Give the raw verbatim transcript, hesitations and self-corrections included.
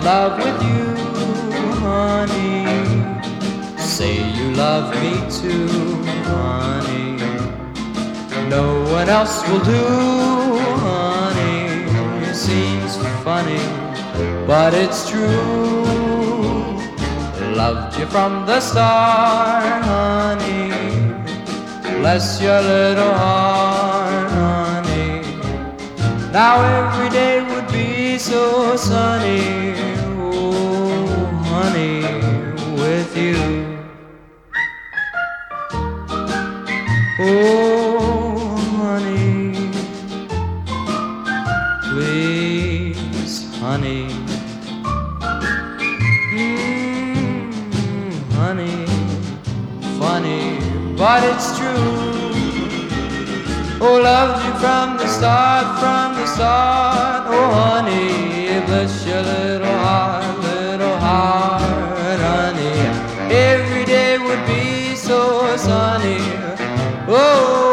love with you, honey. Say you love me too, honey. No one else will do, honey. It seems funny, but it's true. Loved you from the start, honey. Bless your little heart, honey. Now every day would be so sunny, oh, honey, with you. Oh, honey, please, honey. Mm, honey, funny, but it's true. Oh, loved you from the start, from the start. Oh, honey, bless your little heart, little heart, honey. Every day would be so sunny. Oh,